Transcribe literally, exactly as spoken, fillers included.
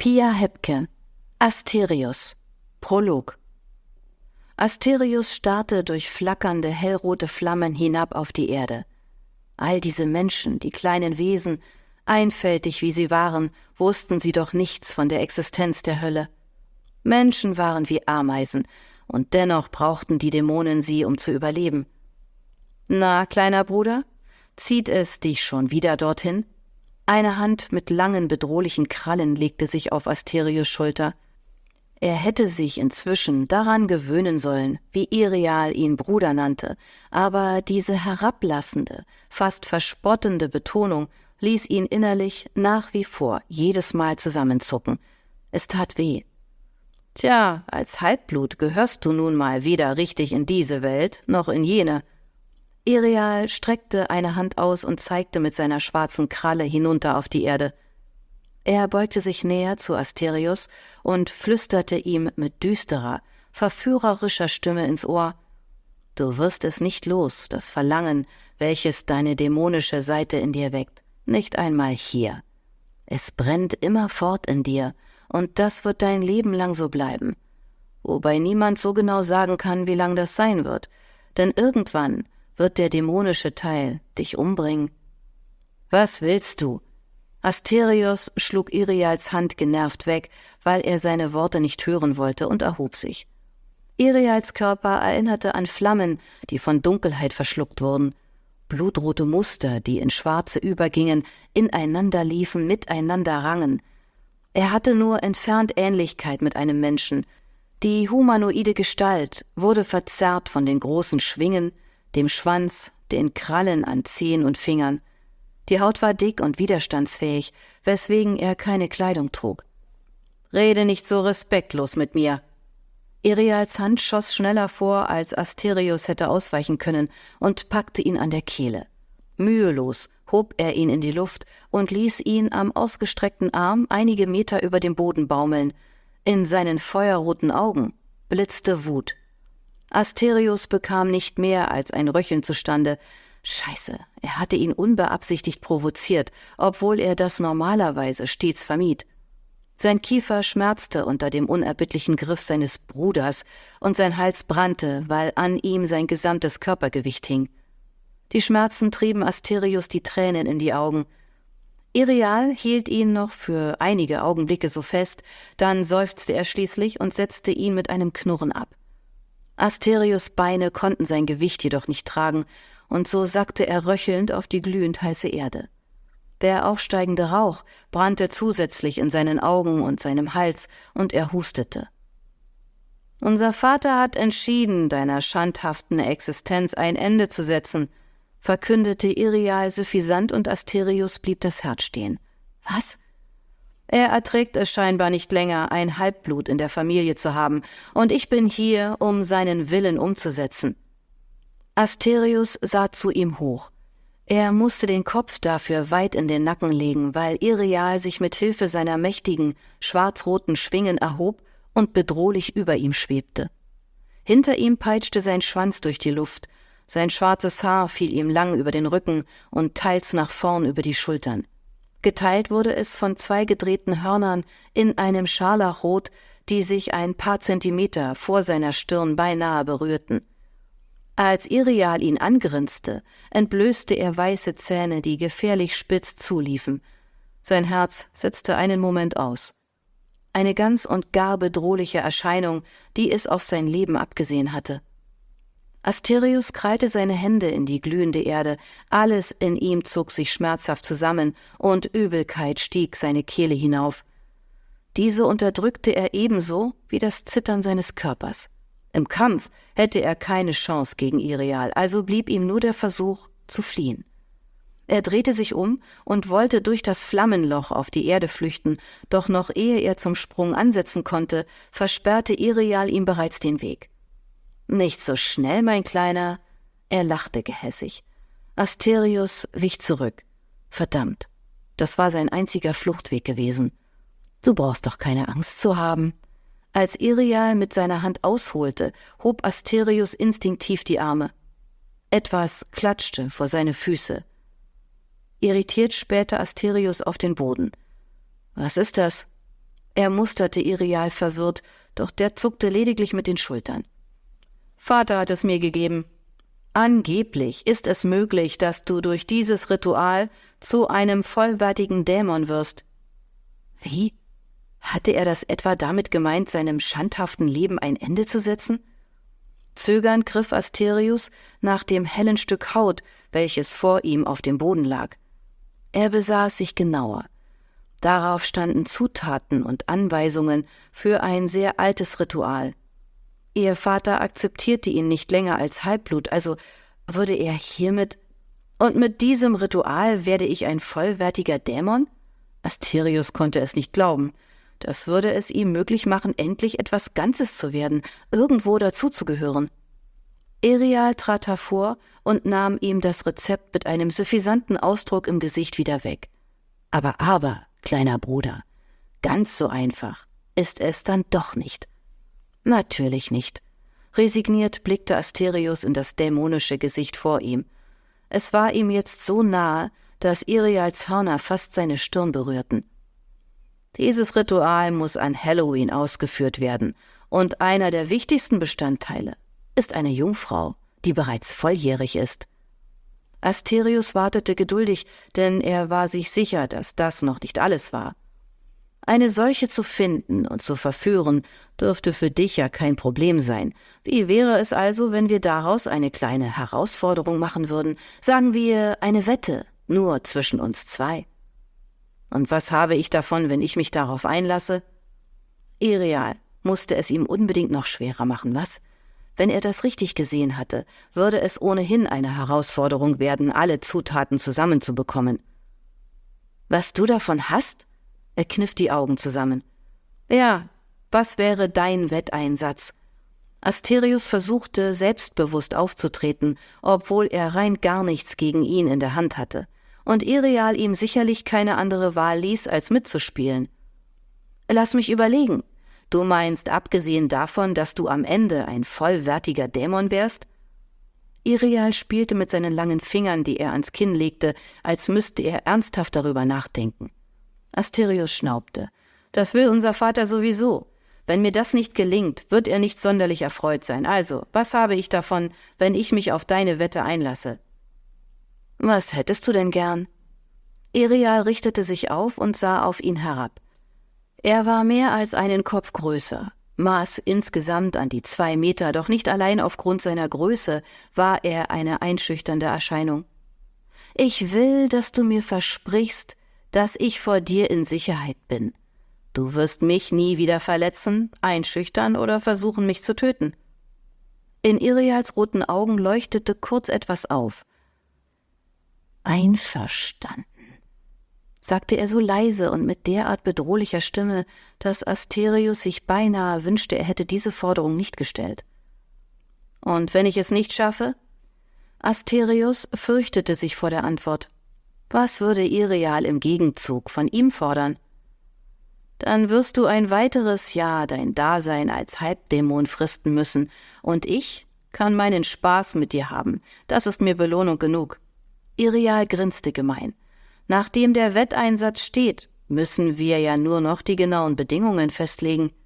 Pia Hebke, Asterios, Prolog. Asterios starrte durch flackernde, hellrote Flammen hinab auf die Erde. All diese Menschen, die kleinen Wesen, einfältig wie sie waren, wussten sie doch nichts von der Existenz der Hölle. Menschen waren wie Ameisen, und dennoch brauchten die Dämonen sie, um zu überleben. »Na, kleiner Bruder, zieht es dich schon wieder dorthin?« Eine Hand mit langen, bedrohlichen Krallen legte sich auf Asterios Schulter. Er hätte sich inzwischen daran gewöhnen sollen, wie Irial ihn Bruder nannte, aber diese herablassende, fast verspottende Betonung ließ ihn innerlich nach wie vor jedes Mal zusammenzucken. Es tat weh. »Tja, als Halbblut gehörst du nun mal weder richtig in diese Welt noch in jene.« Irial streckte eine Hand aus und zeigte mit seiner schwarzen Kralle hinunter auf die Erde. Er beugte sich näher zu Asterios und flüsterte ihm mit düsterer, verführerischer Stimme ins Ohr: »Du wirst es nicht los, das Verlangen, welches deine dämonische Seite in dir weckt, nicht einmal hier. Es brennt immerfort in dir, und das wird dein Leben lang so bleiben. Wobei niemand so genau sagen kann, wie lang das sein wird, denn irgendwann wird der dämonische Teil dich umbringen.« »Was willst du?« Asterios schlug Irials Hand genervt weg, weil er seine Worte nicht hören wollte, und erhob sich. Irials Körper erinnerte an Flammen, die von Dunkelheit verschluckt wurden. Blutrote Muster, die in schwarze übergingen, ineinander liefen, miteinander rangen. Er hatte nur entfernt Ähnlichkeit mit einem Menschen. Die humanoide Gestalt wurde verzerrt von den großen Schwingen, dem Schwanz, den Krallen an Zehen und Fingern. Die Haut war dick und widerstandsfähig, weswegen er keine Kleidung trug. »Rede nicht so respektlos mit mir!« Irials Hand schoss schneller vor, als Asterios hätte ausweichen können, und packte ihn an der Kehle. Mühelos hob er ihn in die Luft und ließ ihn am ausgestreckten Arm einige Meter über dem Boden baumeln. In seinen feuerroten Augen blitzte Wut. Asterios bekam nicht mehr als ein Röcheln zustande. Scheiße, er hatte ihn unbeabsichtigt provoziert, obwohl er das normalerweise stets vermied. Sein Kiefer schmerzte unter dem unerbittlichen Griff seines Bruders, und sein Hals brannte, weil an ihm sein gesamtes Körpergewicht hing. Die Schmerzen trieben Asterios die Tränen in die Augen. Irial hielt ihn noch für einige Augenblicke so fest, dann seufzte er schließlich und setzte ihn mit einem Knurren ab. Asterios Beine konnten sein Gewicht jedoch nicht tragen, und so sackte er röchelnd auf die glühend heiße Erde. Der aufsteigende Rauch brannte zusätzlich in seinen Augen und seinem Hals, und er hustete. »Unser Vater hat entschieden, deiner schandhaften Existenz ein Ende zu setzen«, verkündete Irial suffisant, und Asterios blieb das Herz stehen. »Was?« »Er erträgt es scheinbar nicht länger, ein Halbblut in der Familie zu haben, und ich bin hier, um seinen Willen umzusetzen.« Asterios sah zu ihm hoch. Er musste den Kopf dafür weit in den Nacken legen, weil Irial sich mit Hilfe seiner mächtigen, schwarz-roten Schwingen erhob und bedrohlich über ihm schwebte. Hinter ihm peitschte sein Schwanz durch die Luft. Sein schwarzes Haar fiel ihm lang über den Rücken und teils nach vorn über die Schultern. Geteilt wurde es von zwei gedrehten Hörnern in einem Scharlachrot, die sich ein paar Zentimeter vor seiner Stirn beinahe berührten. Als Irial ihn angrinste, entblößte er weiße Zähne, die gefährlich spitz zuliefen. Sein Herz setzte einen Moment aus. Eine ganz und gar bedrohliche Erscheinung, die es auf sein Leben abgesehen hatte. Asterios krallte seine Hände in die glühende Erde, alles in ihm zog sich schmerzhaft zusammen, und Übelkeit stieg seine Kehle hinauf. Diese unterdrückte er ebenso wie das Zittern seines Körpers. Im Kampf hätte er keine Chance gegen Irial, also blieb ihm nur der Versuch, zu fliehen. Er drehte sich um und wollte durch das Flammenloch auf die Erde flüchten, doch noch ehe er zum Sprung ansetzen konnte, versperrte Irial ihm bereits den Weg. »Nicht so schnell, mein Kleiner«, er lachte gehässig. Asterios wich zurück. Verdammt, das war sein einziger Fluchtweg gewesen. »Du brauchst doch keine Angst zu haben.« Als Irial mit seiner Hand ausholte, hob Asterios instinktiv die Arme. Etwas klatschte vor seine Füße. Irritiert spähte Asterios auf den Boden. »Was ist das?« Er musterte Irial verwirrt, doch der zuckte lediglich mit den Schultern. »Vater hat es mir gegeben. Angeblich ist es möglich, dass du durch dieses Ritual zu einem vollwertigen Dämon wirst.« »Wie? Hatte er das etwa damit gemeint, seinem schandhaften Leben ein Ende zu setzen?« Zögernd griff Asterius nach dem hellen Stück Haut, welches vor ihm auf dem Boden lag. Er besah es sich genauer. Darauf standen Zutaten und Anweisungen für ein sehr altes Ritual. Ihr Vater akzeptierte ihn nicht länger als Halbblut, also würde er hiermit... »Und mit diesem Ritual werde ich ein vollwertiger Dämon?« Asterius konnte es nicht glauben. Das würde es ihm möglich machen, endlich etwas Ganzes zu werden, irgendwo dazuzugehören. Irial trat hervor und nahm ihm das Rezept mit einem suffisanten Ausdruck im Gesicht wieder weg. Aber, aber, kleiner Bruder, ganz so einfach ist es dann doch nicht. Natürlich nicht. Resigniert blickte Asterius in das dämonische Gesicht vor ihm. Es war ihm jetzt so nahe, dass Irials Hörner fast seine Stirn berührten. Dieses Ritual muss an Halloween ausgeführt werden, und einer der wichtigsten Bestandteile ist eine Jungfrau, die bereits volljährig ist. Asterius wartete geduldig, denn er war sich sicher, dass das noch nicht alles war. Eine solche zu finden und zu verführen, dürfte für dich ja kein Problem sein. Wie wäre es also, wenn wir daraus eine kleine Herausforderung machen würden? Sagen wir eine Wette, nur zwischen uns zwei. Und was habe ich davon, wenn ich mich darauf einlasse? Irial musste es ihm unbedingt noch schwerer machen, was? Wenn er das richtig gesehen hatte, würde es ohnehin eine Herausforderung werden, alle Zutaten zusammenzubekommen. Was du davon hast? Er kniff die Augen zusammen. Ja, was wäre dein Wetteinsatz? Asterius versuchte, selbstbewusst aufzutreten, obwohl er rein gar nichts gegen ihn in der Hand hatte und Irial ihm sicherlich keine andere Wahl ließ, als mitzuspielen. Lass mich überlegen. Du meinst, abgesehen davon, dass du am Ende ein vollwertiger Dämon wärst? Irial spielte mit seinen langen Fingern, die er ans Kinn legte, als müsste er ernsthaft darüber nachdenken. Asterius schnaubte. Das will unser Vater sowieso. Wenn mir das nicht gelingt, wird er nicht sonderlich erfreut sein. Also, was habe ich davon, wenn ich mich auf deine Wette einlasse? Was hättest du denn gern? Irial richtete sich auf und sah auf ihn herab. Er war mehr als einen Kopf größer, maß insgesamt an die zwei Meter, doch nicht allein aufgrund seiner Größe war er eine einschüchternde Erscheinung. Ich will, dass du mir versprichst, dass ich vor dir in Sicherheit bin. Du wirst mich nie wieder verletzen, einschüchtern oder versuchen, mich zu töten. In Irials roten Augen leuchtete kurz etwas auf. »Einverstanden«, sagte er so leise und mit derart bedrohlicher Stimme, dass Asterius sich beinahe wünschte, er hätte diese Forderung nicht gestellt. »Und wenn ich es nicht schaffe?« Asterius fürchtete sich vor der Antwort. Was würde Irial im Gegenzug von ihm fordern? »Dann wirst du ein weiteres Jahr dein Dasein als Halbdämon fristen müssen, und ich kann meinen Spaß mit dir haben. Das ist mir Belohnung genug.« Irial grinste gemein. »Nachdem der Wetteinsatz steht, müssen wir ja nur noch die genauen Bedingungen festlegen.«